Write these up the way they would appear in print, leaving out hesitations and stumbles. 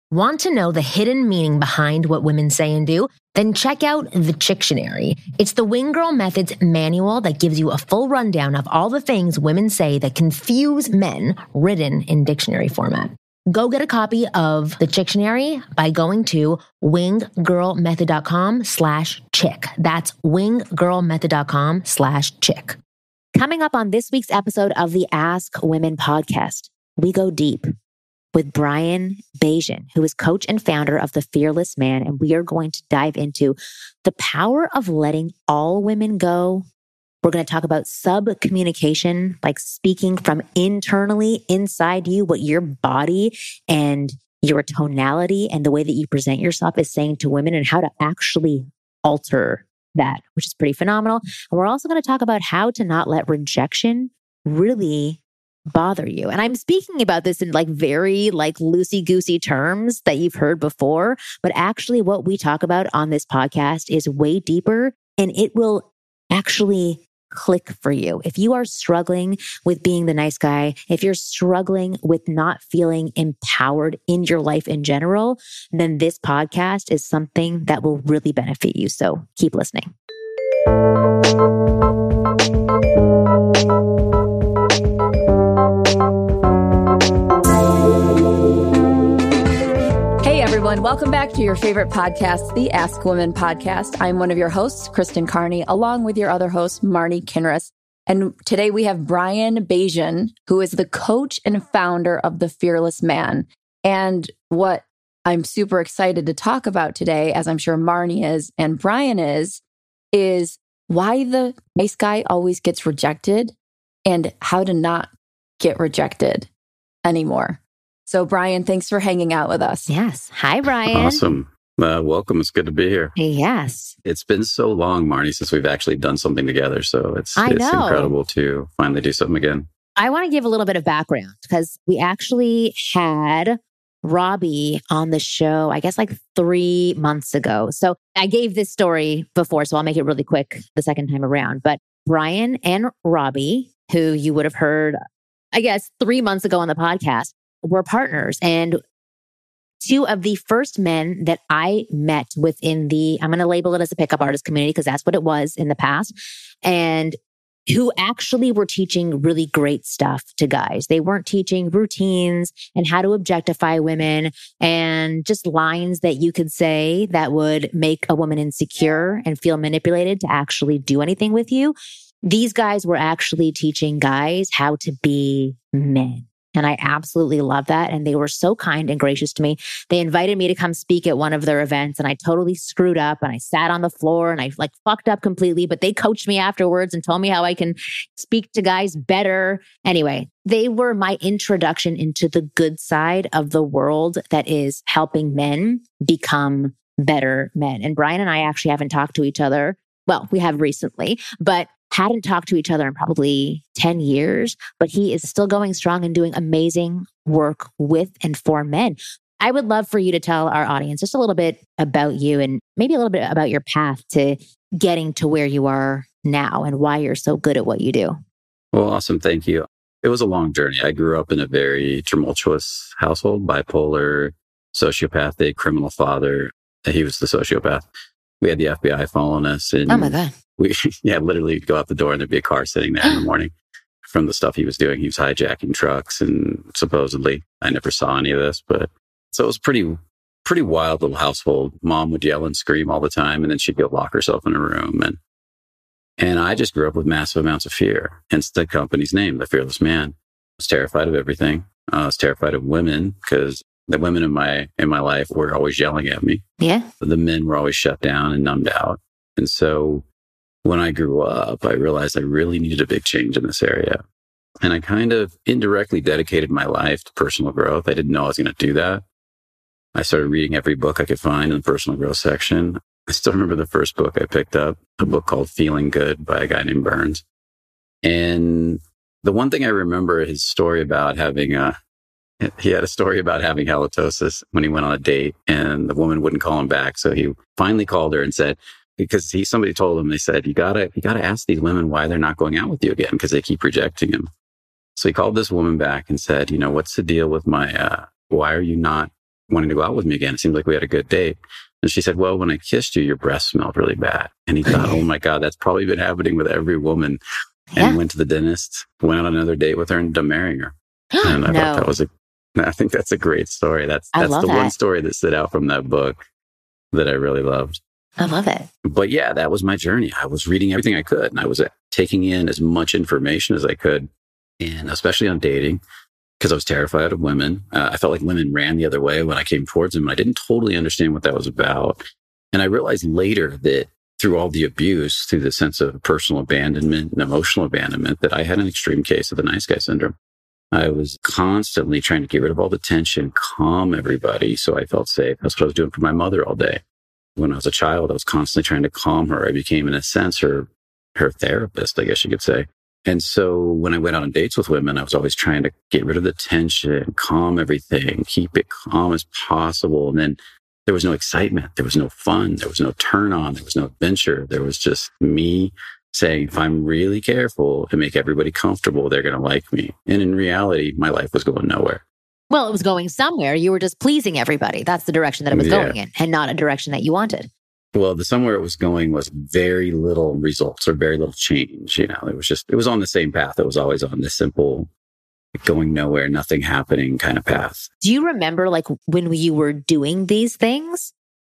Want to know the hidden meaning behind what women say and do? Then check out the Chictionary. It's the Wing Girl Method's manual that gives you a full rundown of all the things women say that confuse men, written in dictionary format. Go get a copy of the Chictionary by going to winggirlmethod.com/chick. That's winggirlmethod.com/chick. Coming up on this week's episode of the Ask Women podcast, we go deep with Brian Bajan, who is coach and founder of The Fearless Man. And we are going to dive into the power of letting all women go. We're going to talk about sub-communication, like speaking from internally inside you, what your body and your tonality and the way that you present yourself is saying to women, and how to actually alter that, which is pretty phenomenal. And we're also going to talk about how to not let rejection really bother you. And I'm speaking about this in very loosey-goosey terms that you've heard before, but actually what we talk about on this podcast is way deeper, and it will actually click for you. If you are struggling with being the nice guy, if you're struggling with not feeling empowered in your life in general, then this podcast is something that will really benefit you. So keep listening. Everyone, welcome back to your favorite podcast, the Ask Women podcast. I'm one of your hosts, Kristen Carney, along with your other host, Marnie Kinross. And today we have Brian Bajan, who is the coach and founder of The Fearless Man. And what I'm super excited to talk about today, as I'm sure Marnie is and Brian is why the nice guy always gets rejected and how to not get rejected anymore. So, Brian, thanks for hanging out with us. Yes. Hi, Brian. Awesome. Welcome. It's good to be here. Yes. It's been so long, Marnie, since we've actually done something together. So it's incredible to finally do something again. I want to give a little bit of background because we actually had Robbie on the show, I guess 3 months ago. So I gave this story before, so I'll make it really quick the second time around. But Brian and Robbie, who you would have heard, I guess, 3 months ago on the podcast, were partners, and two of the first men that I met within I'm going to label it as a pickup artist community because that's what it was in the past, and who actually were teaching really great stuff to guys. They weren't teaching routines and how to objectify women and just lines that you could say that would make a woman insecure and feel manipulated to actually do anything with you. These guys were actually teaching guys how to be men. And I absolutely love that. And they were so kind and gracious to me. They invited me to come speak at one of their events, and I totally screwed up and I sat on the floor and I fucked up completely, but they coached me afterwards and told me how I can speak to guys better. Anyway, they were my introduction into the good side of the world that is helping men become better men. And Brian and I actually haven't talked to each other. Well, we have recently, but hadn't talked to each other in probably 10 years, but he is still going strong and doing amazing work with and for men. I would love for you to tell our audience just a little bit about you and maybe a little bit about your path to getting to where you are now and why you're so good at what you do. Well, awesome. Thank you. It was a long journey. I grew up in a very tumultuous household, bipolar, sociopathic, criminal father. He was the sociopath. We had the FBI following us. And oh my God. We literally go out the door and there'd be a car sitting there in the morning from the stuff he was doing. He was hijacking trucks and supposedly, I never saw any of this, but so it was pretty wild little household. Mom would yell and scream all the time, and then she'd go lock herself in a room. And I just grew up with massive amounts of fear, hence the company's name, The Fearless Man. I was terrified of everything. I was terrified of women because the women in my life were always yelling at me. Yeah. The men were always shut down and numbed out. And so when I grew up, I realized I really needed a big change in this area. And I kind of indirectly dedicated my life to personal growth. I didn't know I was going to do that. I started reading every book I could find in the personal growth section. I still remember the first book I picked up, a book called Feeling Good by a guy named Burns. And the one thing I remember his story about he had a story about having halitosis when he went on a date and the woman wouldn't call him back. So he finally called her and said, because somebody told him, they said, you gotta ask these women why they're not going out with you again because they keep rejecting him. So he called this woman back and said, what's the deal with why are you not wanting to go out with me again. It seemed like we had a good date. And she said, well, when I kissed you, your breath smelled really bad. And he thought, oh my God, that's probably been happening with every woman. And went to the dentist, went on another date with her and ended up marrying her. And I thought that was I think that's a great story. That's the one story that stood out from that book that I really loved. I love it. But yeah, that was my journey. I was reading everything I could and I was taking in as much information as I could, and especially on dating, because I was terrified of women. I felt like women ran the other way when I came towards them. I didn't totally understand what that was about. And I realized later that through all the abuse, through the sense of personal abandonment and emotional abandonment, that I had an extreme case of the nice guy syndrome. I was constantly trying to get rid of all the tension, calm everybody so I felt safe. That's what I was doing for my mother all day. When I was a child, I was constantly trying to calm her. I became, in a sense, her therapist, I guess you could say. And so when I went out on dates with women, I was always trying to get rid of the tension, calm everything, keep it calm as possible. And then there was no excitement. There was no fun. There was no turn on. There was no adventure. There was just me saying, if I'm really careful and make everybody comfortable, they're going to like me. And in reality, my life was going nowhere. Well, it was going somewhere. You were just pleasing everybody. That's the direction that it was going in, and not a direction that you wanted. Well, the somewhere it was going was very little results or very little change. It was on the same path. It was always on this simple, going nowhere, nothing happening kind of path. Do you remember, like, when you were doing these things,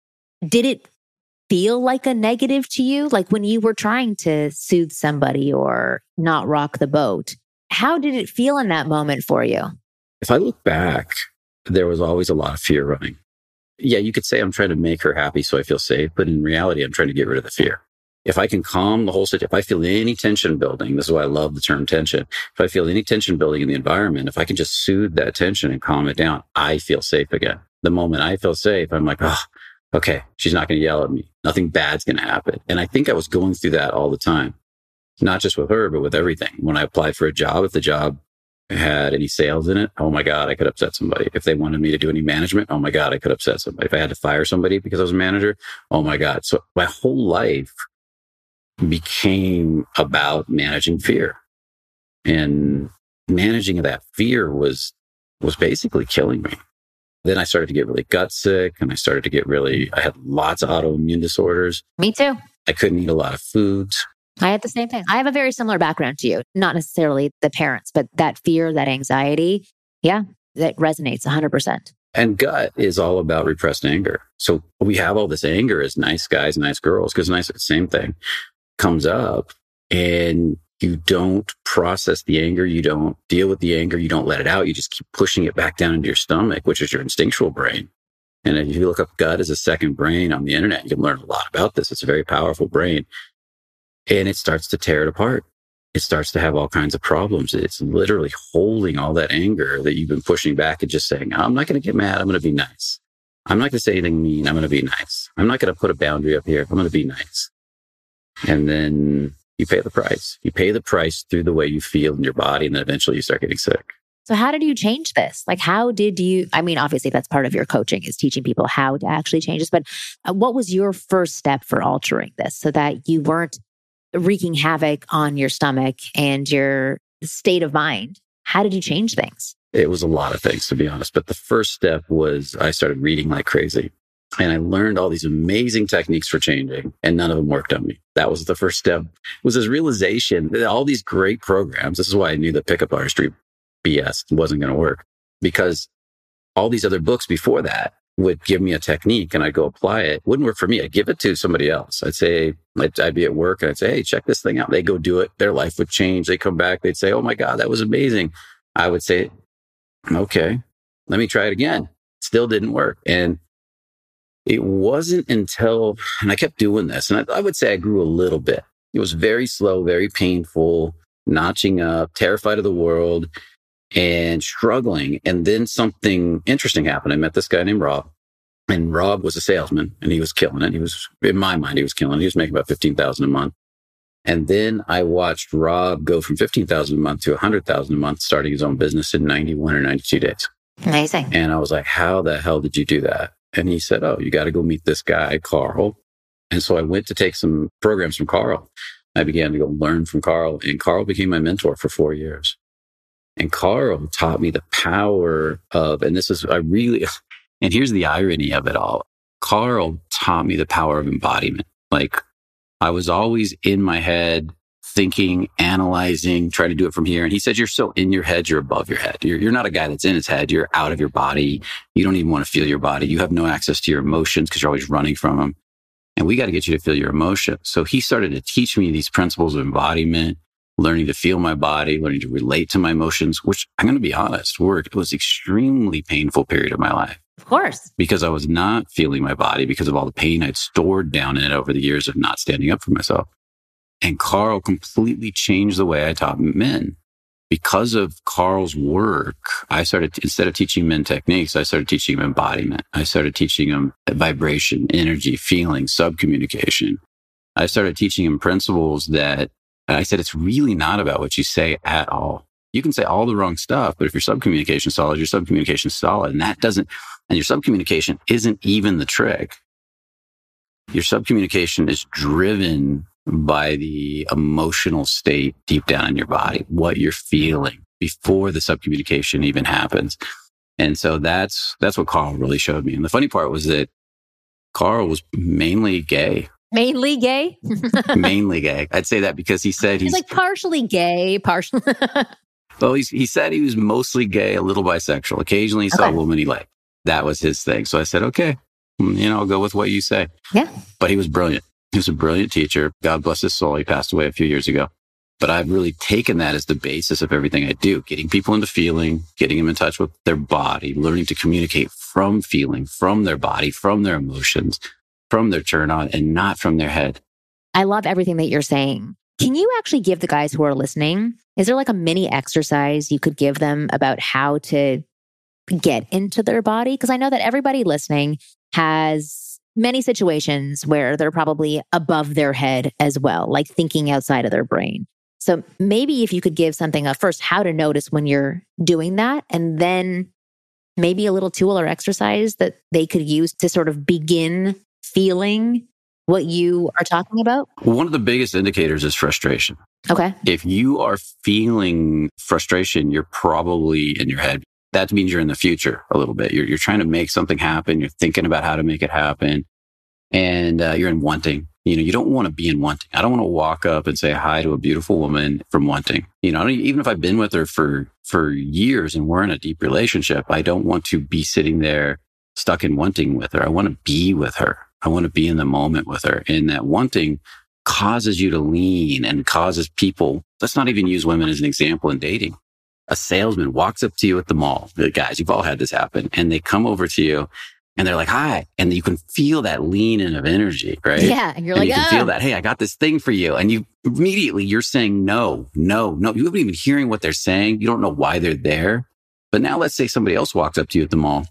did it feel like a negative to you? Like when you were trying to soothe somebody or not rock the boat, how did it feel in that moment for you? If I look back, there was always a lot of fear running. Yeah, you could say I'm trying to make her happy so I feel safe, but in reality, I'm trying to get rid of the fear. If I can calm the whole situation, if I feel any tension building, this is why I love the term tension. If I feel any tension building in the environment, if I can just soothe that tension and calm it down, I feel safe again. The moment I feel safe, I'm like, oh, okay, she's not going to yell at me. Nothing bad's going to happen. And I think I was going through that all the time, not just with her, but with everything. When I applied for a job, if the job had any sales in it, oh my God, I could upset somebody. If they wanted me to do any management, oh my God, I could upset somebody. If I had to fire somebody because I was a manager, oh my God. So my whole life became about managing fear. And managing that fear was basically killing me. Then I started to get really gut sick and I had lots of autoimmune disorders. Me too. I couldn't eat a lot of foods. I had the same thing. I have a very similar background to you, not necessarily the parents, but that fear, that anxiety. Yeah, that resonates 100%. And gut is all about repressed anger. So we have all this anger as nice guys, nice girls, because same thing comes up and you don't process the anger. You don't deal with the anger. You don't let it out. You just keep pushing it back down into your stomach, which is your instinctual brain. And if you look up gut as a second brain on the internet, you can learn a lot about this. It's a very powerful brain. And it starts to tear it apart. It starts to have all kinds of problems. It's literally holding all that anger that you've been pushing back and just saying, I'm not going to get mad. I'm going to be nice. I'm not going to say anything mean. I'm going to be nice. I'm not going to put a boundary up here. I'm going to be nice. And then you pay the price. You pay the price through the way you feel in your body. And then eventually you start getting sick. So how did you change this? Like, how did you, I mean, obviously that's part of your coaching is teaching people how to actually change this, but what was your first step for altering this so that you weren't wreaking havoc on your stomach and your state of mind? How did you change things? It was a lot of things, to be honest. But the first step was I started reading like crazy. And I learned all these amazing techniques for changing, and none of them worked on me. That was the first step. It was this realization that all these great programs, this is why I knew that pickup artistry BS wasn't going to work, because all these other books before that would give me a technique and I'd go apply it. Wouldn't work for me. I'd give it to somebody else. I'd say, I'd be at work and I'd say, hey, check this thing out. They go do it. Their life would change. They come back. They'd say, oh my God, that was amazing. I would say, okay, let me try it again. Still didn't work. And it wasn't until, and I kept doing this, and I would say I grew a little bit. It was very slow, very painful, notching up, terrified of the world and struggling. And then something interesting happened. I met this guy named Rob, and Rob was a salesman and he was killing it. He was, in my mind, he was killing it. He was making about $15,000 a month. And then I watched Rob go from $15,000 a month to $100,000 a month, starting his own business in 91 or 92 days. Amazing. And I was like, how the hell did you do that? And he said, oh, you got to go meet this guy, Carl. And so I went to take some programs from Carl. I began to go learn from Carl, and Carl became my mentor for 4 years. And Carl taught me the power of, and this is, And here's the irony of it all. Carl taught me the power of embodiment. Like, I was always in my head, thinking, analyzing, trying to do it from here. And he said, you're so in your head, you're above your head. You're not a guy that's in his head. You're out of your body. You don't even want to feel your body. You have no access to your emotions because you're always running from them. And we got to get you to feel your emotions. So he started to teach me these principles of embodiment, learning to feel my body, learning to relate to my emotions, which I'm going to be honest, it was extremely painful period of my life. Of course. Because I was not feeling my body because of all the pain I'd stored down in it over the years of not standing up for myself. And Carl completely changed the way I taught men. Because of Carl's work, I started, instead of teaching men techniques, I started teaching them embodiment. I started teaching them vibration, energy, feeling, subcommunication. I started teaching them principles that I said, it's really not about what you say at all. You can say all the wrong stuff, but if your subcommunication is solid, your subcommunication is solid. And your subcommunication isn't even the trick. Your subcommunication is driven by the emotional state deep down in your body, what you're feeling before the subcommunication even happens. And so that's what Carl really showed me. And the funny part was that Carl was mainly gay. Mainly gay? Mainly gay. I'd say that because he said he's like partially gay, partially. Well, he said he was mostly gay, a little bisexual. Occasionally he saw a woman he liked. That was his thing. So I said, okay, I'll go with what you say. Yeah. But he was brilliant. He was a brilliant teacher. God bless his soul. He passed away a few years ago. But I've really taken that as the basis of everything I do, getting people into feeling, getting them in touch with their body, learning to communicate from feeling, from their body, from their emotions, from their turn on, and not from their head. I love everything that you're saying. Can you actually give the guys who are listening, is there like a mini exercise you could give them about how to get into their body? Because I know that everybody listening has many situations where they're probably above their head as well, like thinking outside of their brain. So maybe if you could give something first, how to notice when you're doing that, and then maybe a little tool or exercise that they could use to sort of begin feeling what you are talking about? One of the biggest indicators is frustration. Okay. If you are feeling frustration, you're probably in your head. That means you're in the future a little bit. You're trying to make something happen. You're thinking about how to make it happen. And you're in wanting. You don't want to be in wanting. I don't want to walk up and say hi to a beautiful woman from wanting. Even if I've been with her for years and we're in a deep relationship, I don't want to be sitting there stuck in wanting with her. I want to be with her. I want to be in the moment with her. And that wanting causes you to lean and causes people. Let's not even use women as an example in dating. A salesman walks up to you at the mall. Guys, you've all had this happen. And they come over to you and they're like, hi. And you can feel that lean in of energy, right? Yeah. And you're like, you can feel that, hey, I got this thing for you. And you're saying no. You haven't even hearing what they're saying. You don't know why they're there. But now let's say somebody else walks up to you at the mall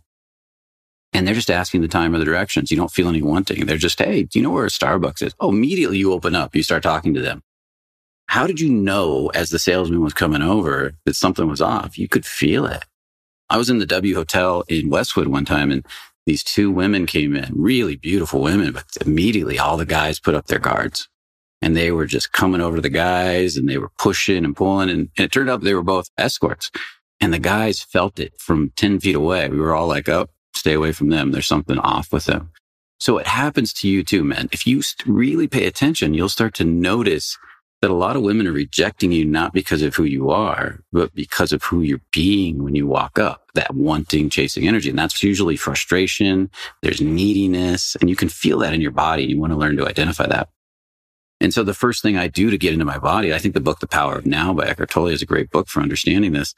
and they're just asking the time or the directions. You don't feel any wanting. They're just, hey, do you know where a Starbucks is? Oh, immediately you open up. You start talking to them. How did you know as the salesman was coming over that something was off? You could feel it. I was in the W Hotel in Westwood one time and these two women came in, really beautiful women, but immediately all the guys put up their guards and they were just coming over to the guys and they were pushing and pulling. And it turned out they were both escorts and the guys felt it from 10 feet away. We were all like, oh, stay away from them. There's something off with them. So it happens to you too, man. If you really pay attention, you'll start to notice that a lot of women are rejecting you not because of who you are, but because of who you're being when you walk up, that wanting, chasing energy. And that's usually frustration. There's neediness, and you can feel that in your body. You want to learn to identify that. And so the first thing I do to get into my body, I think the book, The Power of Now by Eckhart Tolle is a great book for understanding this,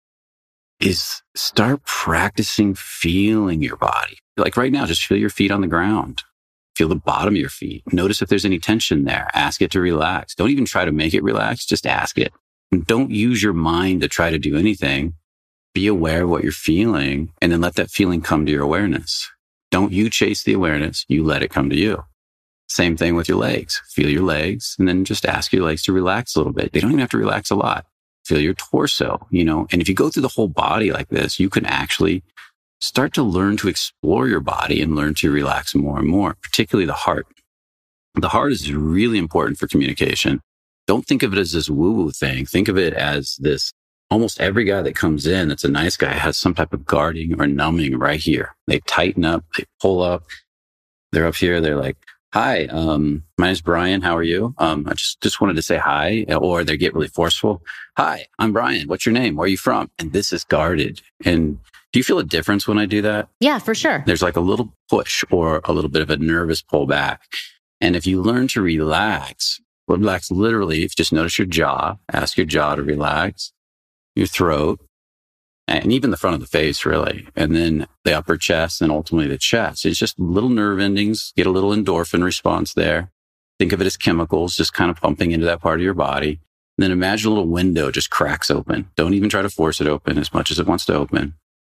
is start practicing feeling your body. Like right now, just feel your feet on the ground. Feel the bottom of your feet. Notice if there's any tension there. Ask it to relax. Don't even try to make it relax. Just ask it. And don't use your mind to try to do anything. Be aware of what you're feeling and then let that feeling come to your awareness. Don't you chase the awareness. You let it come to you. Same thing with your legs. Feel your legs and then just ask your legs to relax a little bit. They don't even have to relax a lot. Feel your torso, and if you go through the whole body like this, you can actually start to learn to explore your body and learn to relax more and more, particularly the heart. The heart is really important for communication. Don't think of it as this woo-woo thing. Think of it as this almost every guy that comes in that's a nice guy has some type of guarding or numbing right here. They tighten up, they pull up, they're up here. They're like, hi, my name's Brian. How are you? I just wanted to say hi. Or they get really forceful. Hi, I'm Brian. What's your name? Where are you from? And this is guarded. And do you feel a difference when I do that? Yeah, for sure. There's like a little push or a little bit of a nervous pull back. And if you learn to relax literally, if you just notice your jaw, ask your jaw to relax, your throat, and even the front of the face, really. And then the upper chest and ultimately the chest. It's just little nerve endings, get a little endorphin response there. Think of it as chemicals just kind of pumping into that part of your body. And then imagine a little window just cracks open. Don't even try to force it open as much as it wants to open.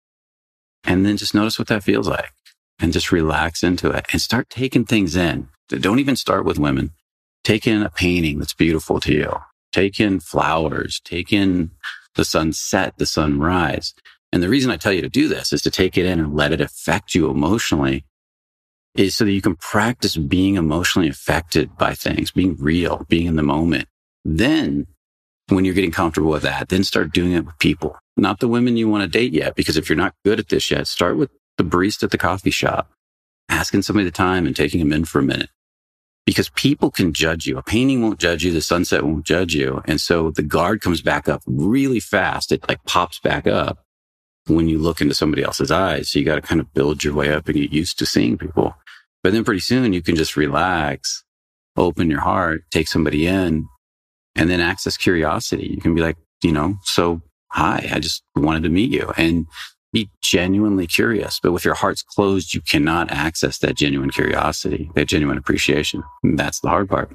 And then just notice what that feels like and just relax into it and start taking things in. Don't even start with women. Take in a painting that's beautiful to you. Take in flowers. Take in the sunset, the sunrise. And the reason I tell you to do this is to take it in and let it affect you emotionally, is so that you can practice being emotionally affected by things, being real, being in the moment. Then when you're getting comfortable with that, then start doing it with people, not the women you want to date yet. Because if you're not good at this yet, start with the barista at the coffee shop, asking somebody the time and taking them in for a minute. Because people can judge you. A painting won't judge you. The sunset won't judge you. And so the guard comes back up really fast. It like pops back up when you look into somebody else's eyes. So you got to kind of build your way up and get used to seeing people. But then pretty soon you can just relax, open your heart, take somebody in, and then access curiosity. You can be like, so hi, I just wanted to meet you. And be genuinely curious. But with your heart's closed, you cannot access that genuine curiosity, that genuine appreciation. And that's the hard part.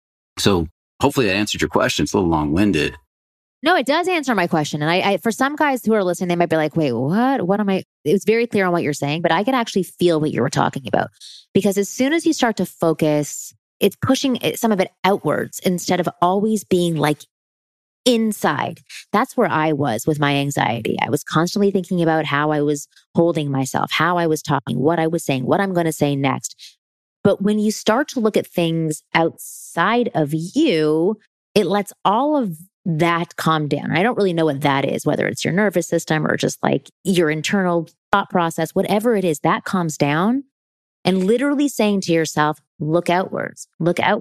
So hopefully that answered your question. It's a little long-winded. No, it does answer my question. And I for some guys who are listening, they might be like, wait, what? What am I? It was very clear on what you're saying, but I could actually feel what you were talking about. Because as soon as you start to focus, it's pushing some of it outwards instead of always being like inside. That's where I was with my anxiety. I was constantly thinking about how I was holding myself, how I was talking, what I was saying, what I'm going to say next. But when you start to look at things outside of you, it lets all of that calm down. I don't really know what that is, whether it's your nervous system or just like your internal thought process, whatever it is, that calms down. And literally saying to yourself, look outwards,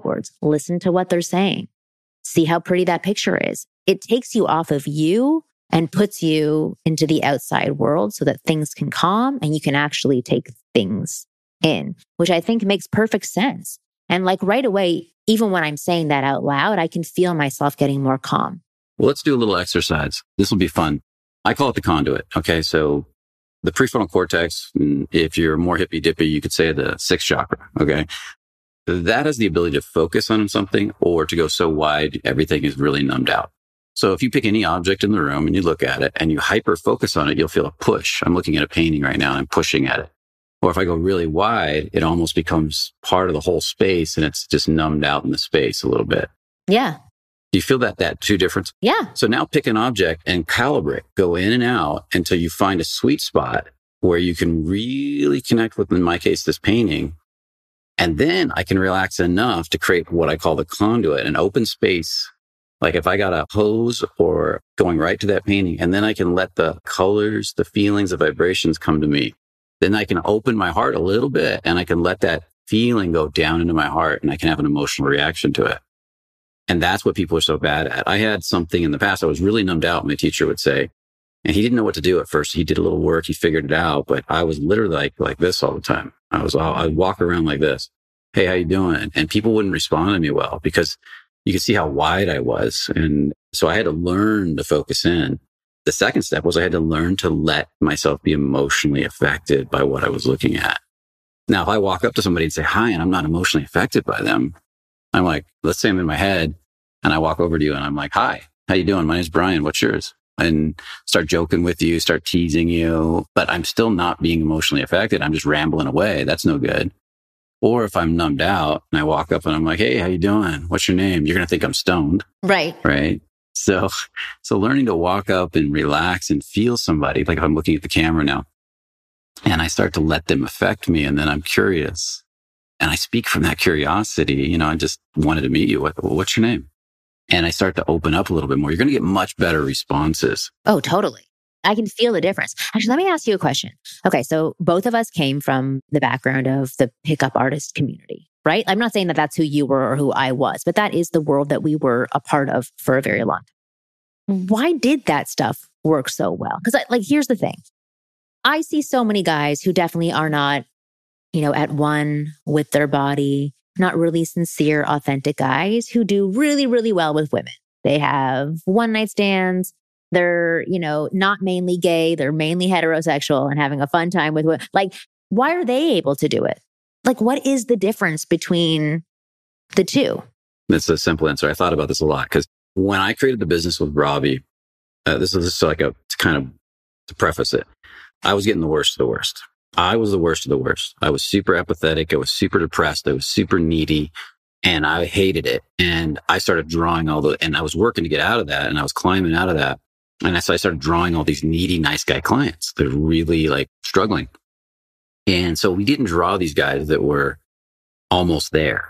listen to what they're saying. See how pretty that picture is. It takes you off of you and puts you into the outside world so that things can calm and you can actually take things in, which I think makes perfect sense. And like right away, even when I'm saying that out loud, I can feel myself getting more calm. Well, let's do a little exercise. This will be fun. I call it the conduit. Okay. So the prefrontal cortex, if you're more hippy dippy, you could say the sixth chakra. Okay. That has the ability to focus on something or to go so wide, everything is really numbed out. So if you pick any object in the room and you look at it and you hyper focus on it, you'll feel a push. I'm looking at a painting right now and I'm pushing at it. Or if I go really wide, it almost becomes part of the whole space and it's just numbed out in the space a little bit. Yeah. Do you feel that two difference? Yeah. So now pick an object and calibrate, go in and out until you find a sweet spot where you can really connect with, in my case, this painting. And then I can relax enough to create what I call the conduit, an open space. Like if I got a hose or going right to that painting, and then I can let the colors, the feelings, the vibrations come to me. Then I can open my heart a little bit and I can let that feeling go down into my heart and I can have an emotional reaction to it. And that's what people are so bad at. I had something in the past. I was really numbed out, my teacher would say, and he didn't know what to do at first. He did a little work. He figured it out, but I was literally like this all the time. I'd walk around like this. Hey, how you doing? And people wouldn't respond to me well because you could see how wide I was. And so I had to learn to focus in. The second step was I had to learn to let myself be emotionally affected by what I was looking at. Now, if I walk up to somebody and say hi, and I'm not emotionally affected by them, I'm like, let's say I'm in my head and I walk over to you and I'm like, hi, how you doing? My name's Brian. What's yours? And start joking with you, start teasing you, but I'm still not being emotionally affected. I'm just rambling away. That's no good. Or if I'm numbed out and I walk up and I'm like, hey, how you doing? What's your name? You're going to think I'm stoned. Right. Right. So learning to walk up and relax and feel somebody, like if I'm looking at the camera now and I start to let them affect me and then I'm curious and I speak from that curiosity, I just wanted to meet you. What's your name? and I start to open up a little bit more, you're going to get much better responses. Oh, totally. I can feel the difference. Actually, let me ask you a question. Okay. So both of us came from the background of the pickup artist community, right? I'm not saying that that's who you were or who I was, but that is the world that we were a part of for a very long time. Why did that stuff work so well? Because here's the thing. I see so many guys who definitely are not, at one with their body, not really sincere, authentic guys who do really, really well with women. They have one night stands. They're, not mainly gay. They're mainly heterosexual and having a fun time with women. Why are they able to do it? What is the difference between the two? That's a simple answer. I thought about this a lot because when I created the business with Robbie, this is just to preface it. I was getting the worst of the worst. I was the worst of the worst. I was super apathetic. I was super depressed. I was super needy and I hated it. And I started drawing and I was working to get out of that and I was climbing out of that. And so I started drawing all these needy, nice guy clients that are really struggling. And so we didn't draw these guys that were almost there.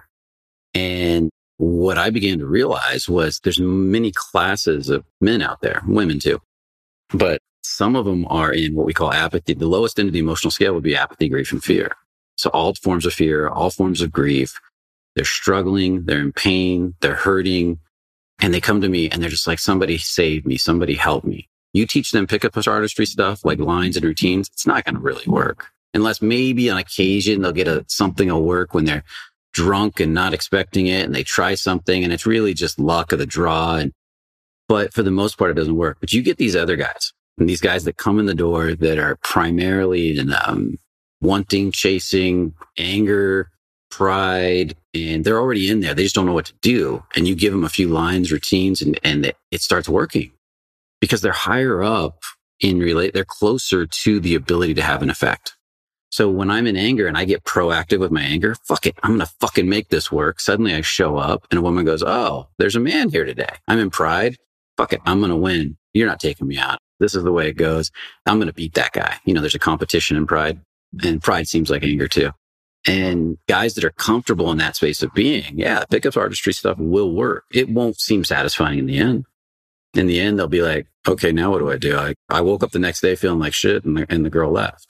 And what I began to realize was there's many classes of men out there, women too, but some of them are in what we call apathy. The lowest end of the emotional scale would be apathy, grief, and fear. So all forms of fear, all forms of grief, they're struggling, they're in pain, they're hurting. And they come to me and they're just like, somebody save me, somebody help me. You teach them pickup artistry stuff like lines and routines, it's not going to really work. Unless maybe on occasion they'll get something will work when they're drunk and not expecting it and they try something and it's really just luck of the draw. But for the most part, it doesn't work. But you get these other guys and these guys that come in the door that are primarily wanting, chasing, anger, pride, and they're already in there. They just don't know what to do. And you give them a few lines, routines, and it starts working because they're higher up they're closer to the ability to have an effect. So when I'm in anger and I get proactive with my anger, fuck it, I'm going to fucking make this work. Suddenly I show up and a woman goes, oh, there's a man here today. I'm in pride. Fuck it, I'm going to win. You're not taking me out. This is the way it goes. I'm going to beat that guy. There's a competition in pride, and pride seems like anger too. And guys that are comfortable in that space of being, pickup artistry stuff will work. It won't seem satisfying in the end. In the end, they'll be like, okay, now what do I do? I woke up the next day feeling like shit and the girl left.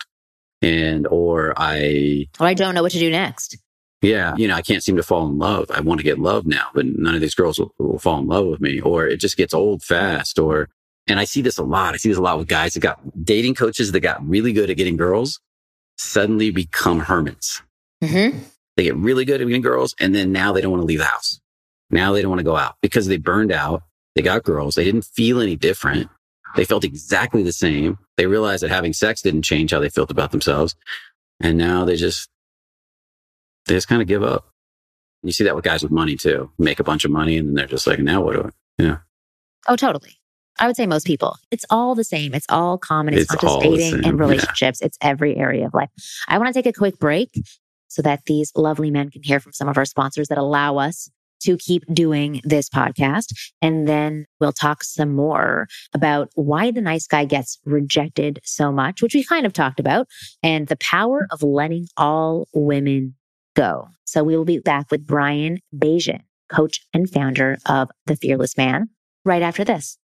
Or I don't know what to do next. Yeah. I can't seem to fall in love. I want to get love now, but none of these girls will fall in love with me, or it just gets old fast. And I see this a lot. I see this a lot with guys that got dating coaches that got really good at getting girls suddenly become hermits. Mm-hmm. They get really good at getting girls. And then now they don't want to leave the house. Now they don't want to go out because they burned out. They got girls. They didn't feel any different. They felt exactly the same. They realized that having sex didn't change how they felt about themselves. And now they just kind of give up. You see that with guys with money too. Make a bunch of money and then they're just like, now what do I? Yeah. Oh, totally. I would say most people. It's all the same. It's all common. It's not just dating and relationships. It's every area of life. I want to take a quick break so that these lovely men can hear from some of our sponsors that allow us to keep doing this podcast. And then we'll talk some more about why the nice guy gets rejected so much, which we kind of talked about, and the power of letting all women go. So we will be back with Brian Bajan, coach and founder of The Fearless Man, right after this.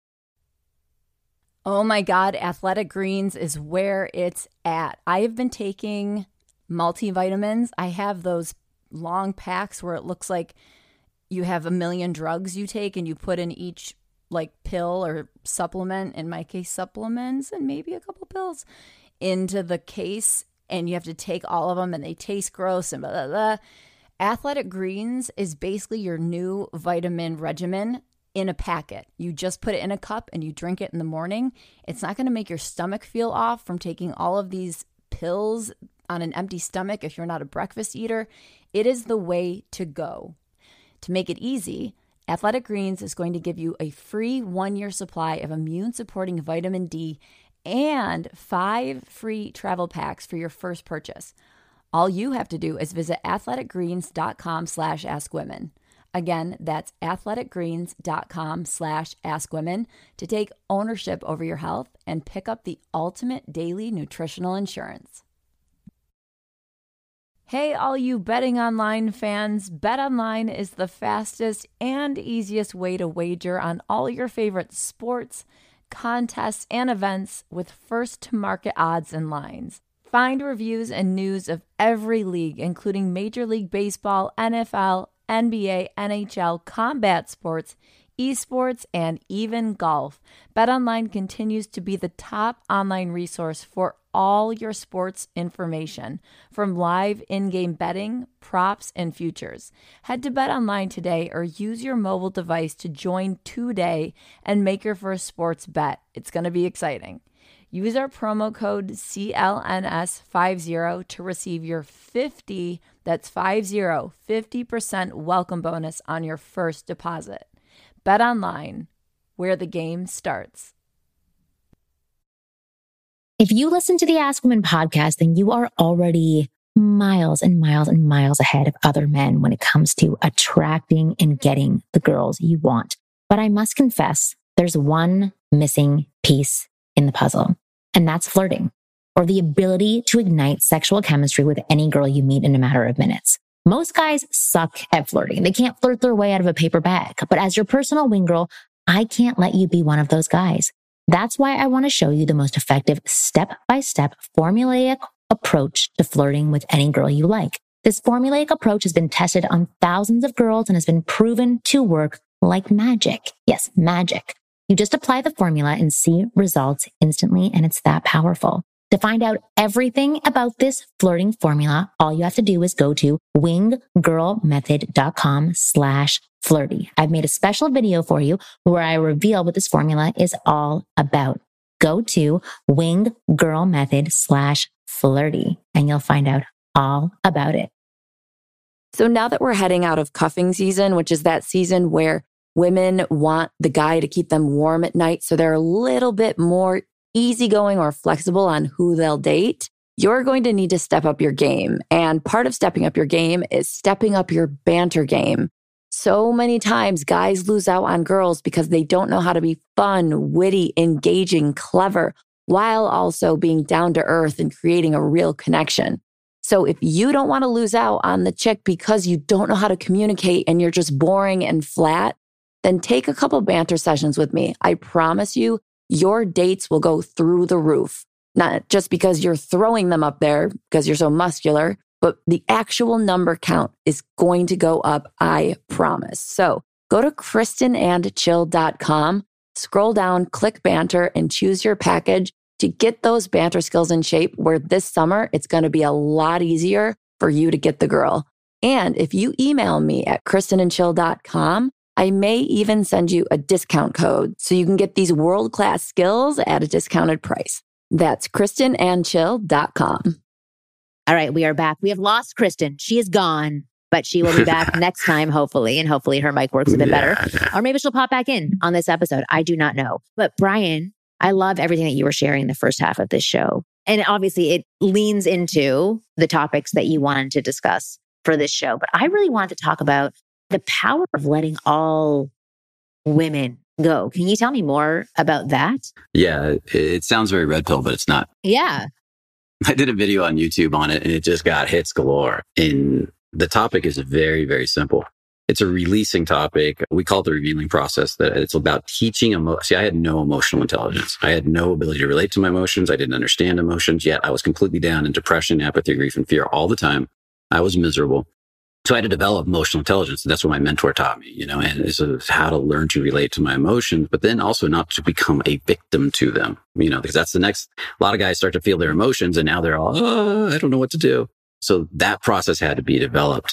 Oh my God, Athletic Greens is where it's at. I have been taking multivitamins. I have those long packs where it looks like you have a million drugs you take and you put in each pill or supplement, in my case, supplements and maybe a couple pills into the case. And you have to take all of them and they taste gross and blah, blah, blah. Athletic Greens is basically your new vitamin regimen in a packet. You just put it in a cup and you drink it in the morning. It's not going to make your stomach feel off from taking all of these pills on an empty stomach if you're not a breakfast eater. It is the way to go. To make it easy, Athletic Greens is going to give you a free 1-year supply of immune-supporting vitamin D and 5 free travel packs for your first purchase. All you have to do is visit athleticgreens.com/askwomen. Again, that's athleticgreens.com/askwomen to take ownership over your health and pick up the ultimate daily nutritional insurance. Hey, all you betting online fans, BetOnline is the fastest and easiest way to wager on all your favorite sports, contests, and events with first-to-market odds and lines. Find reviews and news of every league, including Major League Baseball, NFL, NBA, NHL, combat sports, esports, and even golf. BetOnline continues to be the top online resource for all your sports information, from live in-game betting, props, and futures. Head to BetOnline today or use your mobile device to join today and make your first sports bet. It's going to be exciting. Use our promo code CLNS50 to receive your 50% welcome bonus on your first deposit. BetOnline, where the game starts. If you listen to the Ask Women podcast, then you are already miles and miles and miles ahead of other men when it comes to attracting and getting the girls you want. But I must confess, there's one missing piece in the puzzle, and that's flirting, or the ability to ignite sexual chemistry with any girl you meet in a matter of minutes. Most guys suck at flirting. They can't flirt their way out of a paper bag. But as your personal wing girl, I can't let you be one of those guys. That's why I want to show you the most effective step-by-step formulaic approach to flirting with any girl you like. This formulaic approach has been tested on thousands of girls and has been proven to work like magic. Yes, magic. You just apply the formula and see results instantly, and it's that powerful. To find out everything about this flirting formula, all you have to do is go to winggirlmethod.com/flirty. I've made a special video for you where I reveal what this formula is all about. Go to winggirlmethod/flirty and you'll find out all about it. So now that we're heading out of cuffing season, which is that season where women want the guy to keep them warm at night, so they're a little bit more easygoing or flexible on who they'll date, you're going to need to step up your game. And part of stepping up your game is stepping up your banter game. So many times guys lose out on girls because they don't know how to be fun, witty, engaging, clever, while also being down to earth and creating a real connection. So if you don't want to lose out on the chick because you don't know how to communicate and you're just boring and flat, then take a couple banter sessions with me. I promise you, your dates will go through the roof. Not just because you're throwing them up there because you're so muscular, but the actual number count is going to go up, I promise. So go to KristenandChill.com, scroll down, click banter, and choose your package to get those banter skills in shape where this summer it's going to be a lot easier for you to get the girl. And if you email me at KristenandChill.com, I may even send you a discount code so you can get these world-class skills at a discounted price. That's KristenandChill.com. All right, we are back. We have lost Kristen. She is gone, but she will be back next time, hopefully. And hopefully her mic works a bit better. Or maybe she'll pop back in on this episode. I do not know. But Brian, I love everything that you were sharing in the first half of this show. And obviously it leans into the topics that you wanted to discuss for this show. But I really wanted to talk about the power of letting all women go. Can you tell me more about that? Yeah, it sounds very red pill, but it's not. Yeah. I did a video on YouTube on it and it just got hits galore. And the topic is very, very simple. It's a releasing topic. We call it the revealing process. That it's about teaching See, I had no emotional intelligence. I had no ability to relate to my emotions. I didn't understand emotions yet. I was completely down in depression, apathy, grief, and fear all the time. I was miserable. So I had to develop emotional intelligence. That's what my mentor taught me, and this is how to learn to relate to my emotions, but then also not to become a victim to them, because that's the next, a lot of guys start to feel their emotions and now they're all, I don't know what to do. So that process had to be developed.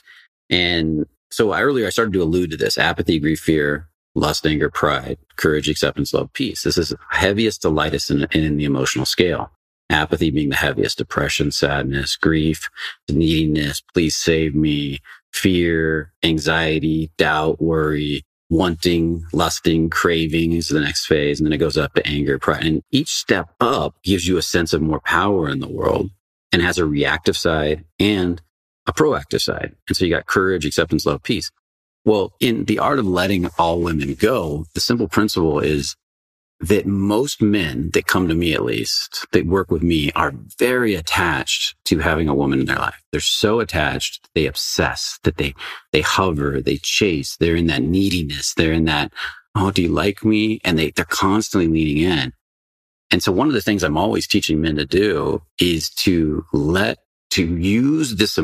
And so earlier I started to allude to this: apathy, grief, fear, lust, anger, pride, courage, acceptance, love, peace. This is heaviest to lightest in the emotional scale. Apathy being the heaviest: depression, sadness, grief, neediness, please save me, fear, anxiety, doubt, worry, wanting, lusting, craving is the next phase. And then it goes up to anger, pride. And each step up gives you a sense of more power in the world and has a reactive side and a proactive side. And so you got courage, acceptance, love, peace. Well, in the art of letting all women go, the simple principle is that most men that come to me, at least, that work with me, are very attached to having a woman in their life. They're so attached, they obsess, that they hover, they chase, they're in that neediness, they're in that, oh, do you like me? And they're constantly leaning in. And so one of the things I'm always teaching men to do is to use this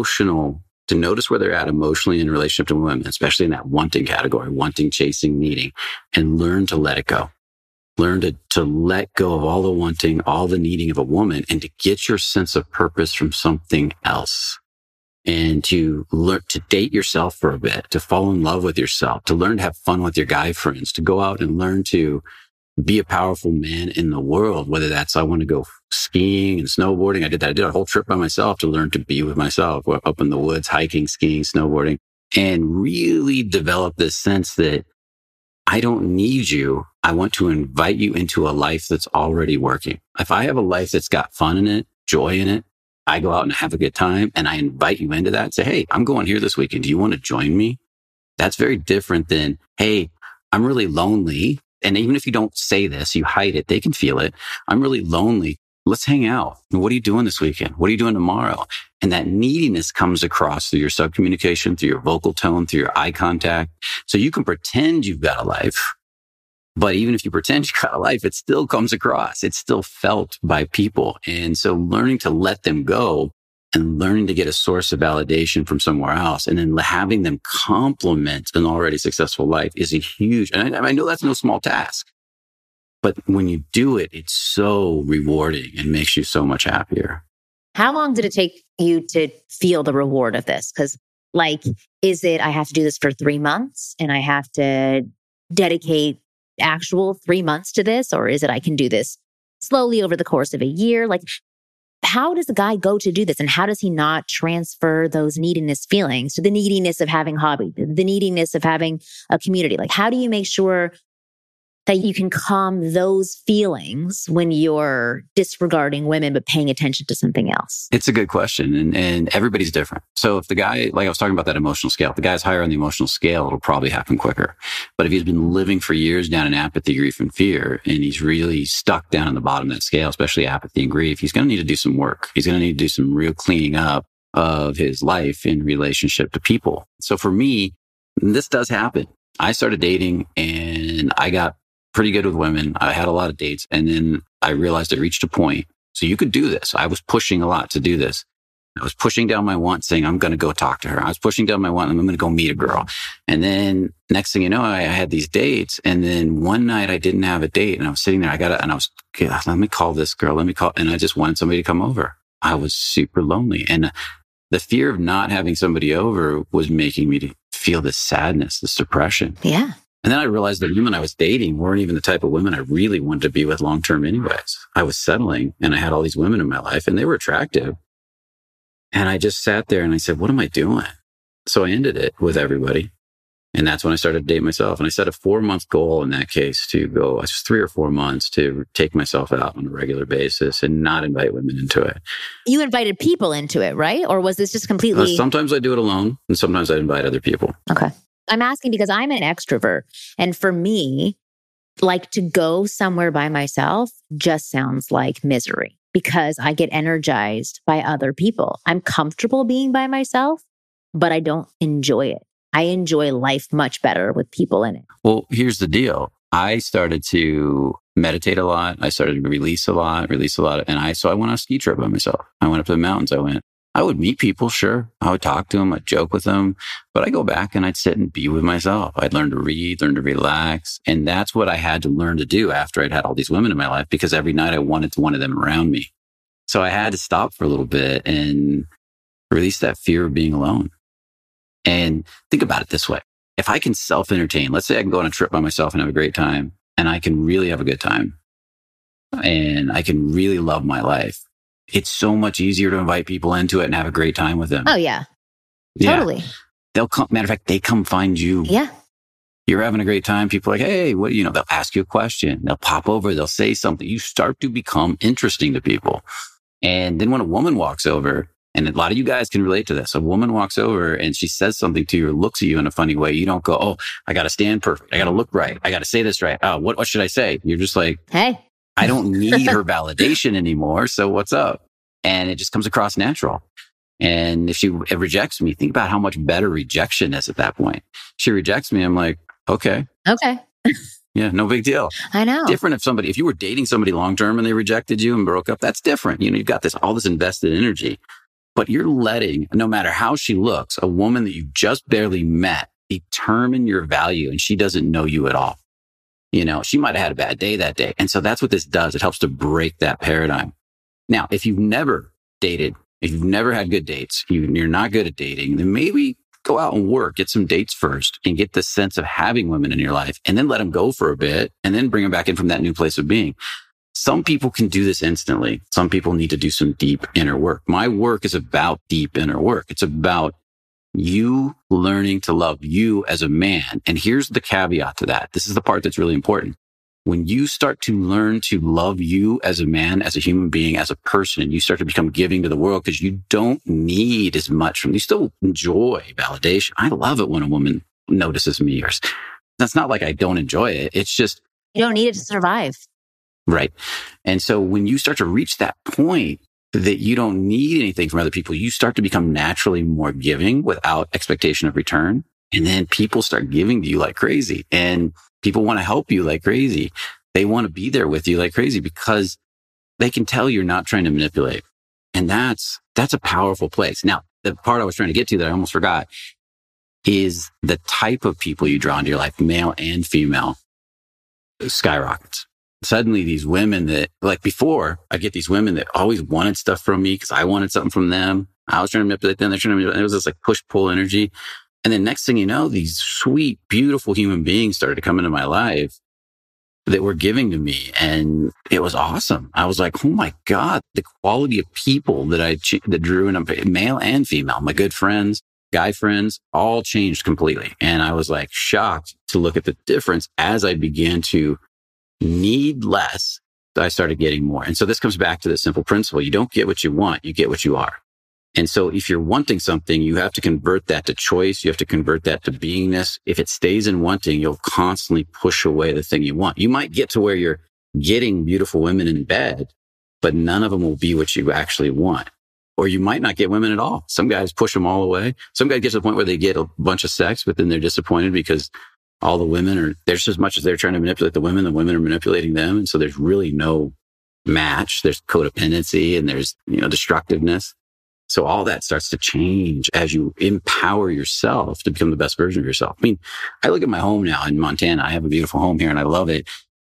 to notice where they're at emotionally in relationship to women, especially in that wanting category, wanting, chasing, needing, and learn to let it go. Learn to let go of all the wanting, all the needing of a woman, and to get your sense of purpose from something else. And to learn to date yourself for a bit, to fall in love with yourself, to learn to have fun with your guy friends, to go out and learn to be a powerful man in the world, whether that's I want to go skiing and snowboarding. I did a whole trip by myself to learn to be with myself, up in the woods, hiking, skiing, snowboarding, and really develop this sense that I don't need you. I want to invite you into a life that's already working. If I have a life that's got fun in it, joy in it, I go out and have a good time, and I invite you into that. Say, hey, I'm going here this weekend. Do you want to join me? That's very different than, hey, I'm really lonely. And even if you don't say this, you hide it, they can feel it. I'm really lonely. Let's hang out. What are you doing this weekend? What are you doing tomorrow? And that neediness comes across through your subcommunication, through your vocal tone, through your eye contact. So you can pretend you've got a life, but even if you pretend you've got a life, it still comes across. It's still felt by people. And so learning to let them go and learning to get a source of validation from somewhere else, and then having them complement an already successful life is a huge, and I know that's no small task, but when you do it, it's so rewarding and makes you so much happier. How long did it take you to feel the reward of this? Because is it, I have to do this for 3 months and I have to dedicate actual 3 months to this? Or is it, I can do this slowly over the course of a year? How does a guy go to do this? And how does he not transfer those neediness feelings to the neediness of having hobby, the neediness of having a community? How do you make sure that you can calm those feelings when you're disregarding women, but paying attention to something else? It's a good question. And everybody's different. So if the guy, like I was talking about that emotional scale, if the guy's higher on the emotional scale, it'll probably happen quicker. But if he's been living for years down in apathy, grief, and fear, and he's really stuck down on the bottom of that scale, especially apathy and grief, he's going to need to do some work. He's going to need to do some real cleaning up of his life in relationship to people. So for me, this does happen. I started dating and I got pretty good with women. I had a lot of dates, and then I realized I reached a point. So you could do this. I was pushing a lot to do this. I was pushing down my want, saying, I'm going to go talk to her. I was pushing down my want, I'm going to go meet a girl. And then next thing you know, I had these dates. And then one night I didn't have a date, and I was sitting there. Let me call this girl. And I just wanted somebody to come over. I was super lonely. And the fear of not having somebody over was making me to feel this sadness, this depression. Yeah. And then I realized the women I was dating weren't even the type of women I really wanted to be with long-term anyways. I was settling, and I had all these women in my life, and they were attractive. And I just sat there and I said, what am I doing? So I ended it with everybody. And that's when I started to date myself. And I set a 4-month goal in that case to go, it's just 3 or 4 months to take myself out on a regular basis and not invite women into it. You invited people into it, right? Or was this just completely... Sometimes I do it alone, and sometimes I invite other people. Okay. I'm asking because I'm an extrovert. And for me, to go somewhere by myself just sounds like misery because I get energized by other people. I'm comfortable being by myself, but I don't enjoy it. I enjoy life much better with people in it. Well, here's the deal. I started to meditate a lot. I started to release a lot. And so I went on a ski trip by myself. I went up to the mountains. I would meet people, sure. I would talk to them. I'd joke with them. But I'd go back and I'd sit and be with myself. I'd learn to read, learn to relax. And that's what I had to learn to do after I'd had all these women in my life, because every night I wanted one of them around me. So I had to stop for a little bit and release that fear of being alone. And think about it this way. If I can self-entertain, let's say I can go on a trip by myself and have a great time, and I can really have a good time, and I can really love my life, it's so much easier to invite people into it and have a great time with them. Oh, yeah. Totally. They'll come, matter of fact, they come find you. Yeah. You're having a great time. People are like, hey, they'll ask you a question. They'll pop over. They'll say something. You start to become interesting to people. And then when a woman walks over, And a lot of you guys can relate to this. A woman walks over and she says something to you or looks at you in a funny way. You don't go, oh, I got to stand perfect. I got to look right. I got to say this right. Oh, what should I say? You're just like, hey, I don't need her validation anymore. So what's up? And it just comes across natural. And if she rejects me, think about how much better rejection is at that point. She rejects me. I'm like, okay. Yeah, no big deal. I know. Different if you were dating somebody long-term and they rejected you and broke up, that's different. You've got all this invested energy. But you're letting, no matter how she looks, a woman that you just barely met determine your value, and she doesn't know you at all. She might have had a bad day that day. And so that's what this does. It helps to break that paradigm. Now, if you've never dated, if you've never had good dates, you're not good at dating, then maybe go out and work, get some dates first and get the sense of having women in your life, and then let them go for a bit and then bring them back in from that new place of being. Some people can do this instantly. Some people need to do some deep inner work. My work is about deep inner work. It's about you learning to love you as a man. And here's the caveat to that. This is the part that's really important. When you start to learn to love you as a man, as a human being, as a person, and you start to become giving to the world because you don't need as much from, you still enjoy validation. I love it when a woman notices me. That's not like I don't enjoy it. It's just, you don't need it to survive. Right. And so when you start to reach that point that you don't need anything from other people, you start to become naturally more giving without expectation of return. And then people start giving to you like crazy, and people want to help you like crazy. They want to be there with you like crazy because they can tell you're not trying to manipulate. And that's a powerful place. Now, the part I was trying to get to that I almost forgot is the type of people you draw into your life, male and female, skyrockets. Suddenly these women that, like before, I get these women that always wanted stuff from me because I wanted something from them. I was trying to manipulate them. They're trying to manipulate. It was this like push-pull energy. And then next thing you know, these sweet, beautiful human beings started to come into my life that were giving to me. And it was awesome. I was like, oh my God, the quality of people that drew in, male and female, my good friends, guy friends, all changed completely. And I was like shocked to look at the difference as I began to need less. I started getting more. And so this comes back to the simple principle. You don't get what you want, you get what you are. And so if you're wanting something, you have to convert that to choice. You have to convert that to beingness. If it stays in wanting, you'll constantly push away the thing you want. You might get to where you're getting beautiful women in bed, but none of them will be what you actually want. Or you might not get women at all. Some guys push them all away. Some guys get to the point where they get a bunch of sex, but then they're disappointed because all the women are, there's as much as they're trying to manipulate the women are manipulating them. And so there's really no match. There's codependency and there's, destructiveness. So all that starts to change as you empower yourself to become the best version of yourself. I mean, I look at my home now in Montana. I have a beautiful home here and I love it.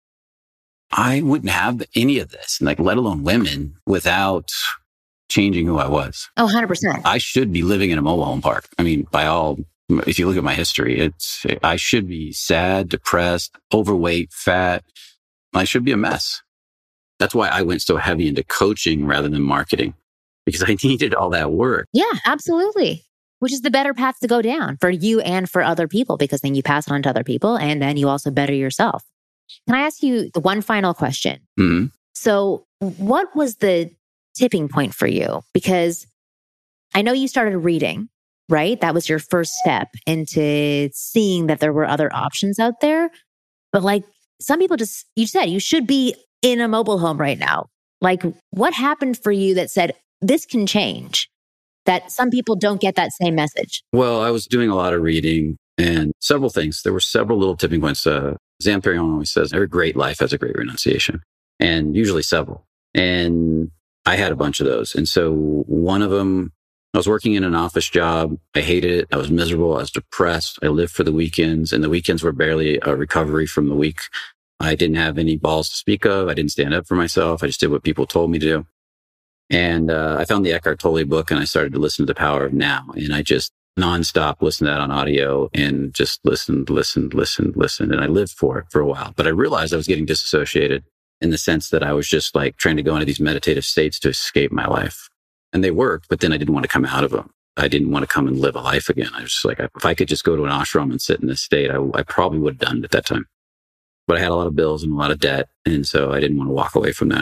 I wouldn't have any of this, let alone women, without changing who I was. Oh, 100%. I should be living in a mobile home park. I mean, if you look at my history, I should be sad, depressed, overweight, fat. I should be a mess. That's why I went so heavy into coaching rather than marketing, because I needed all that work. Yeah, absolutely. Which is the better path to go down for you and for other people, because then you pass it on to other people and then you also better yourself. Can I ask you the one final question? Mm-hmm. So what was the tipping point for you? Because I know you started reading, right? That was your first step into seeing that there were other options out there. But some people you said you should be in a mobile home right now. What happened for you that said, this can change, that some people don't get that same message? Well, I was doing a lot of reading and several things. There were several little tipping points. Zamparion always says, every great life has a great renunciation, and usually several. And I had a bunch of those. And so one of them, I was working in an office job. I hated it. I was miserable. I was depressed. I lived for the weekends, and the weekends were barely a recovery from the week. I didn't have any balls to speak of. I didn't stand up for myself. I just did what people told me to do. And I found the Eckhart Tolle book and I started to listen to The Power of Now. And I just nonstop listened to that on audio and just listened. And I lived for it for a while. But I realized I was getting disassociated in the sense that I was just trying to go into these meditative states to escape my life. And they worked, but then I didn't want to come out of them. I didn't want to come and live a life again. I was just if I could just go to an ashram and sit in this state, I probably would have done it at that time. But I had a lot of bills and a lot of debt. And so I didn't want to walk away from that.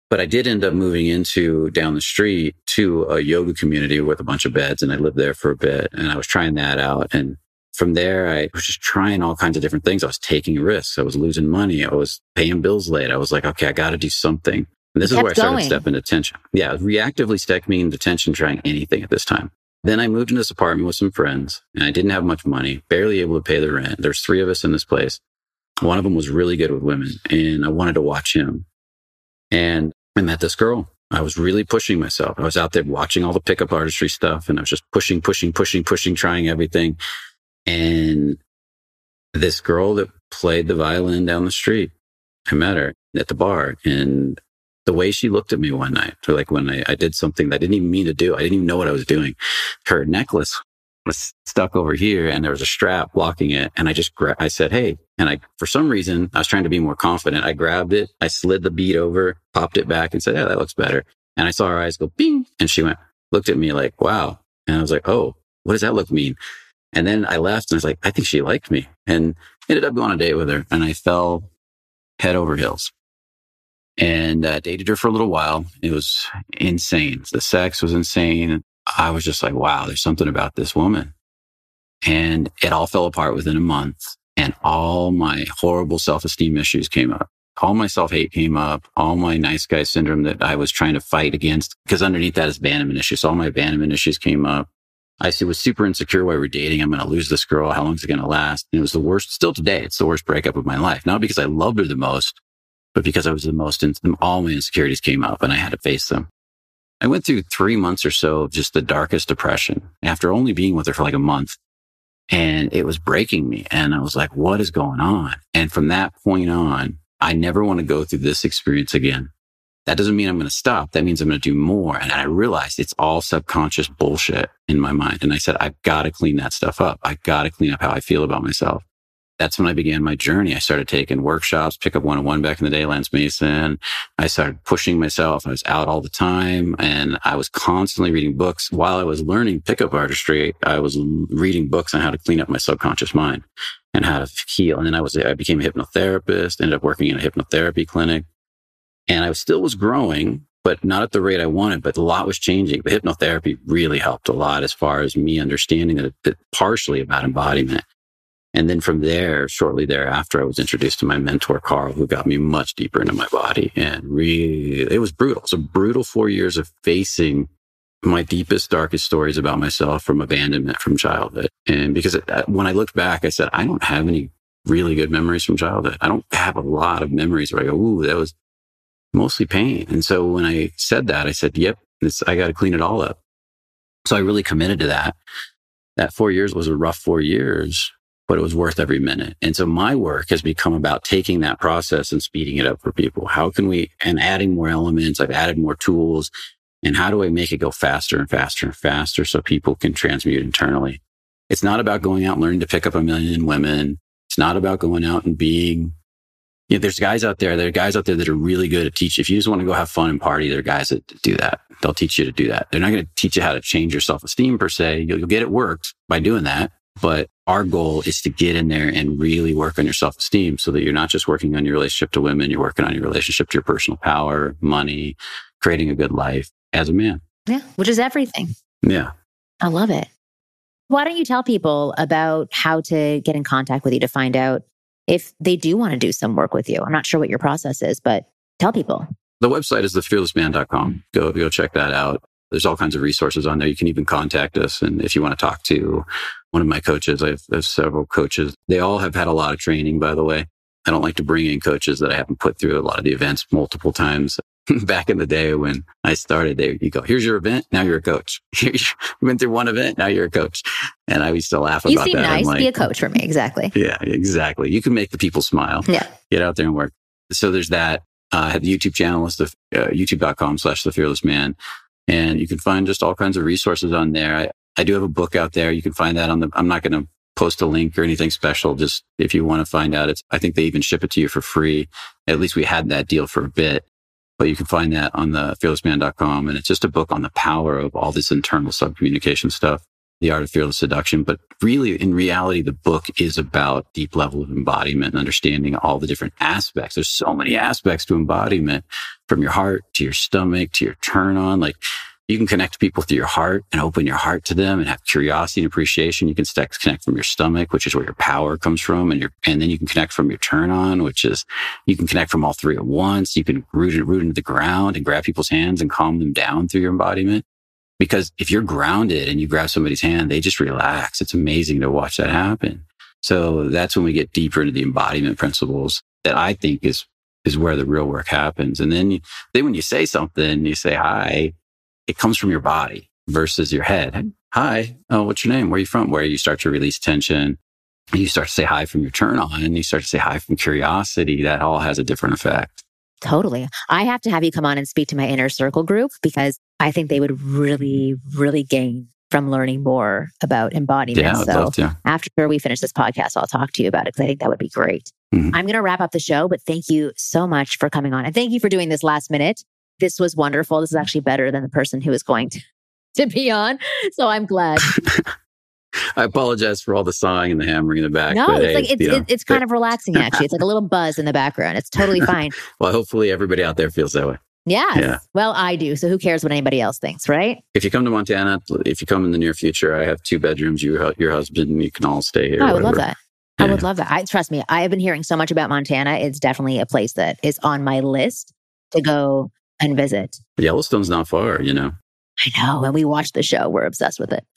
But I did end up moving into down the street to a yoga community with a bunch of beds. And I lived there for a bit and I was trying that out. And from there, I was just trying all kinds of different things. I was taking risks. I was losing money. I was paying bills late. I was like, okay, I got to do something. And this is where I started stepping into tension. Yeah, I was reactively stepping into tension, trying anything at this time. Then I moved into this apartment with some friends and I didn't have much money, barely able to pay the rent. There's 3 of us in this place. One of them was really good with women and I wanted to watch him. And I met this girl. I was really pushing myself. I was out there watching all the pickup artistry stuff and I was just pushing, trying everything. And this girl that played the violin down the street, I met her at the bar. And the way she looked at me one night, or like when I did something that I didn't even mean to do, I didn't even know what I was doing. Her necklace was stuck over here and there was a strap blocking it. And I said, hey, and for some reason, I was trying to be more confident. I grabbed it, I slid the bead over, popped it back and said, yeah, that looks better. And I saw her eyes go bing. And she looked at me like, wow. And I was like, oh, what does that look mean? And then I left and I was like, I think she liked me and ended up going on a date with her. And I fell head over heels and dated her for a little while. It was insane. The sex was insane. I was just like, wow, there's something about this woman. And it all fell apart within a month. And all my horrible self-esteem issues came up. All my self-hate came up. All my nice guy syndrome that I was trying to fight against, because underneath that is abandonment issues. So all my abandonment issues came up. I was super insecure while we were dating. I'm going to lose this girl. How long is it going to last? And it was the worst. Still today, it's the worst breakup of my life. Not because I loved her the most, but because I was the most, all my insecurities came up and I had to face them. I went through 3 months or so of just the darkest depression after only being with her for like a month. And it was breaking me. And I was like, what is going on? And from that point on, I never want to go through this experience again. That doesn't mean I'm going to stop. That means I'm going to do more. And I realized it's all subconscious bullshit in my mind. And I said, I've got to clean that stuff up. I got to clean up how I feel about myself. That's when I began my journey. I started taking workshops, Pickup 101 back in the day, Lance Mason. I started pushing myself. I was out all the time and I was constantly reading books. While I was learning pickup artistry, I was reading books on how to clean up my subconscious mind and how to heal. And then I became a hypnotherapist, ended up working in a hypnotherapy clinic. And I still was growing, but not at the rate I wanted, but a lot was changing. The hypnotherapy really helped a lot as far as me understanding that partially about embodiment. And then from there, shortly thereafter, I was introduced to my mentor, Carl, who got me much deeper into my body. And really, it was brutal. It's a brutal 4 years of facing my deepest, darkest stories about myself from abandonment from childhood. And because when I looked back, I said, I don't have any really good memories from childhood. I don't have a lot of memories where I go, ooh, that was mostly pain. And so when I said that, I said, yep, I got to clean it all up. So I really committed to that. That 4 years was a rough 4 years, but it was worth every minute. And so my work has become about taking that process and speeding it up for people. How can we, and adding more elements, I've added more tools, and how do I make it go faster and faster and faster so people can transmute internally? It's not about going out and learning to pick up 1 million women. It's not about going out and being, there's guys out there that are really good at teaching. If you just want to go have fun and party, there are guys that do that. They'll teach you to do that. They're not going to teach you how to change your self-esteem per se. You'll get it worked by doing that. But our goal is to get in there and really work on your self-esteem so that you're not just working on your relationship to women, you're working on your relationship to your personal power, money, creating a good life as a man. Yeah, which is everything. Yeah. I love it. Why don't you tell people about how to get in contact with you to find out if they do want to do some work with you? I'm not sure what your process is, but tell people. The website is thefearlessman.com. Go check that out. There's all kinds of resources on there. You can even contact us. And if you want to talk to one of my coaches, I have several coaches. They all have had a lot of training, by the way. I don't like to bring in coaches that I haven't put through a lot of the events multiple times. Back in the day when I started, you go, here's your event. Now you're a coach. You went through one event. Now you're a coach. And I used to laugh about that. You seem nice. Be a coach for me. Exactly. Yeah, exactly. You can make the people smile. Yeah. Get out there and work. So there's that. I have the YouTube channel. It's youtube.com/thefearlessman. And you can find just all kinds of resources on there. I do have a book out there. You can find that I'm not going to post a link or anything special. Just if you want to find out, I think they even ship it to you for free. At least we had that deal for a bit, but you can find that on the fearlessman.com. And it's just a book on the power of all this internal subcommunication stuff. The Art of Fearless Seduction. But really, in reality, the book is about deep level of embodiment and understanding all the different aspects. There's so many aspects to embodiment, from your heart to your stomach to your turn on. Like, you can connect to people through your heart and open your heart to them and have curiosity and appreciation. You can connect from your stomach, which is where your power comes from. And then you can connect from your turn on, which is, you can connect from all three at once. You can root into the ground and grab people's hands and calm them down through your embodiment. Because if you're grounded and you grab somebody's hand, they just relax. It's amazing to watch that happen. So that's when we get deeper into the embodiment principles that I think is where the real work happens. And then when you say something, you say hi, it comes from your body versus your head. Hi, oh, what's your name? Where are you from? Where you start to release tension. And you start to say hi from your turn on, and you start to say hi from curiosity. That all has a different effect. Totally. I have to have you come on and speak to my inner circle group, because I think they would really, really gain from learning more about embodiment. Yeah, I'd love to. After we finish this podcast, I'll talk to you about it, because I think that would be great. Mm-hmm. I'm going to wrap up the show, but thank you so much for coming on. And thank you for doing this last minute. This was wonderful. This is actually better than the person who was going to be on. So I'm glad. I apologize for all the sawing and the hammering in the back. No, it's kind of relaxing, actually. It's like a little buzz in the background. It's totally fine. Well, hopefully everybody out there feels that way. Yes. Yeah. Well, I do. So who cares what anybody else thinks, right? If you come to Montana, if you come in the near future, I have 2 bedrooms, your husband, and you can all stay here. Oh, I would love that. Yeah. I would love that. Trust me, I have been hearing so much about Montana. It's definitely a place that is on my list to go and visit. Yellowstone's not far, you know. I know. When we watch the show, we're obsessed with it.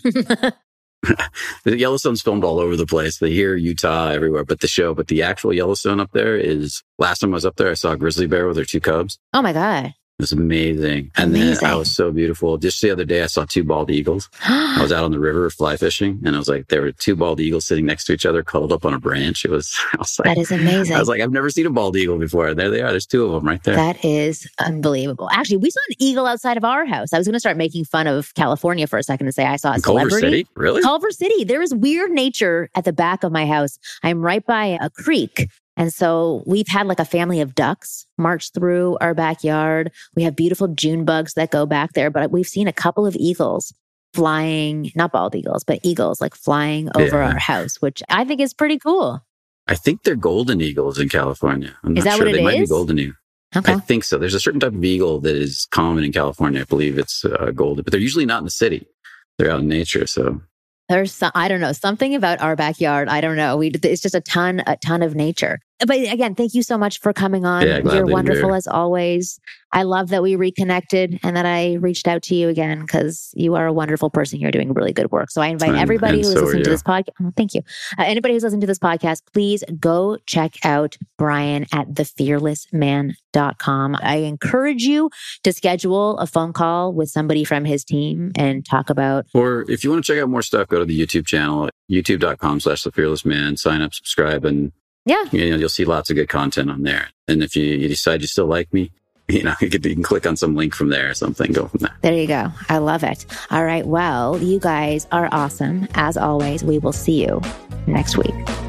The Yellowstone's filmed all over the place. They hear Utah everywhere, but the actual Yellowstone up there is, last time I was up there, I saw a grizzly bear with her 2 cubs. Oh my God. It was amazing. And then I was so beautiful. Just the other day, I saw 2 bald eagles. I was out on the river fly fishing, and I was like, there were 2 bald eagles sitting next to each other, cuddled up on a branch. I was like, that is amazing. I was like, I've never seen a bald eagle before. There they are. There's 2 of them right there. That is unbelievable. Actually, we saw an eagle outside of our house. I was going to start making fun of California for a second and say I saw a celebrity. Culver City? Really? Culver City. There is weird nature at the back of my house. I'm right by a creek. And so we've had like a family of ducks march through our backyard. We have beautiful June bugs that go back there, but we've seen a couple of eagles flying, not bald eagles, but eagles like flying over our house, which I think is pretty cool. I think they're golden eagles in California. I'm not sure. What it they might be golden eagle. Okay. I think so. There's a certain type of eagle that is common in California. I believe it's golden, but they're usually not in the city. They're out in nature. So there's I don't know, something about our backyard. I don't know. It's just a ton of nature. But again, thank you so much for coming on. Yeah, you're wonderful as always. I love that we reconnected and that I reached out to you again, because you are a wonderful person. You're doing really good work. So I invite everybody who is listening to this podcast. Oh, thank you. Anybody who's listening to this podcast, please go check out Brian at thefearlessman.com. I encourage you to schedule a phone call with somebody from his team and talk about. Or if you want to check out more stuff, go to the YouTube channel, youtube.com/thefearlessman, sign up, subscribe, and you'll see lots of good content on there. And if you decide you still like me, you can click on some link from there or something, go from there. There you go. I love it. All right. Well, you guys are awesome. As always, we will see you next week.